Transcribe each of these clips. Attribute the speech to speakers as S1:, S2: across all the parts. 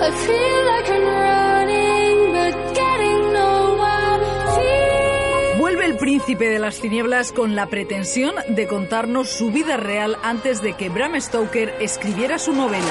S1: Vuelve el príncipe de las tinieblas con la pretensión de contarnos su vida real antes de que Bram Stoker escribiera su novela.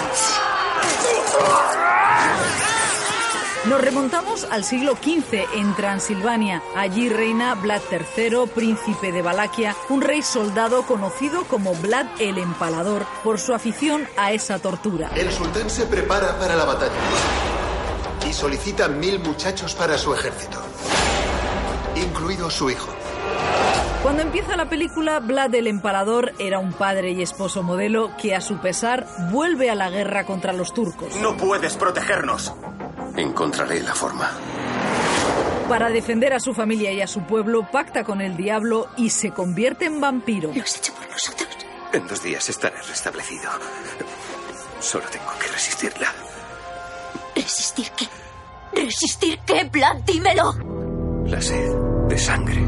S1: Nos remontamos al siglo XV en Transilvania. Allí reina Vlad III, príncipe de Valaquia, un rey soldado conocido como Vlad el Empalador por su afición a esa tortura.
S2: El sultán se prepara para la batalla y solicita 1000 muchachos para su ejército, incluido su hijo.
S1: Cuando empieza la película, Vlad el Empalador era un padre y esposo modelo que, a su pesar, vuelve a la guerra contra los turcos.
S3: ¡No puedes protegernos!
S2: Encontraré la forma.
S1: Para defender a su familia y a su pueblo, pacta con el diablo y se convierte en vampiro.
S4: Lo has hecho por nosotros.
S2: En 2 días estaré restablecido. Solo tengo que resistirla.
S4: ¿Resistir qué? ¿Resistir qué, Vlad? Dímelo.
S2: La sed de sangre.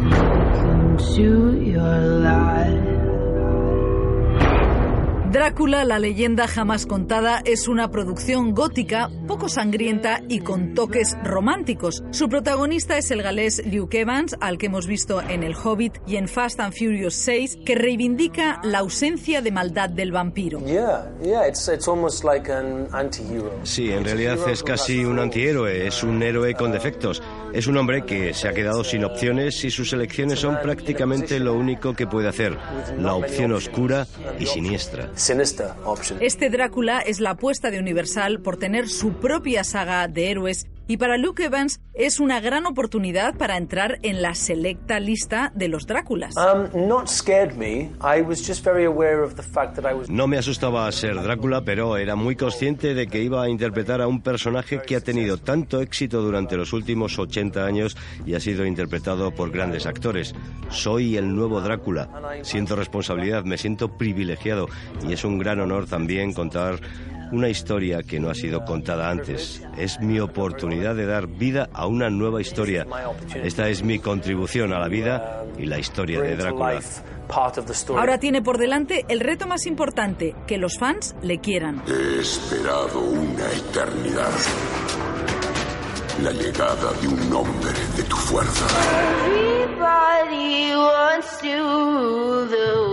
S1: Drácula, la leyenda jamás contada, es una producción gótica, poco sangrienta y con toques románticos. Su protagonista es el galés Luke Evans, al que hemos visto en El Hobbit y en Fast and Furious 6, que reivindica la ausencia de maldad del vampiro.
S5: Sí, en realidad es casi un antihéroe, es un héroe con defectos. Es un hombre que se ha quedado sin opciones y sus elecciones son prácticamente lo único que puede hacer, la opción oscura y siniestra.
S1: Este Drácula es la apuesta de Universal por tener su propia saga de héroes y para Luke Evans es una gran oportunidad para entrar en la selecta lista de los Dráculas.
S5: No me asustaba ser Drácula, pero era muy consciente de que iba a interpretar a un personaje que ha tenido tanto éxito durante los últimos 80 años y ha sido interpretado por grandes actores. Soy el nuevo Drácula. Siento responsabilidad, me siento privilegiado y es un gran honor también contar una historia que no ha sido contada antes. Es mi oportunidad de dar vida a una nueva historia. Esta es mi contribución a la vida y la historia de Drácula.
S1: Ahora tiene por delante el reto más importante, que los fans le quieran.
S6: He esperado una eternidad. La llegada de un hombre de tu fuerza.
S4: Everybody wants to do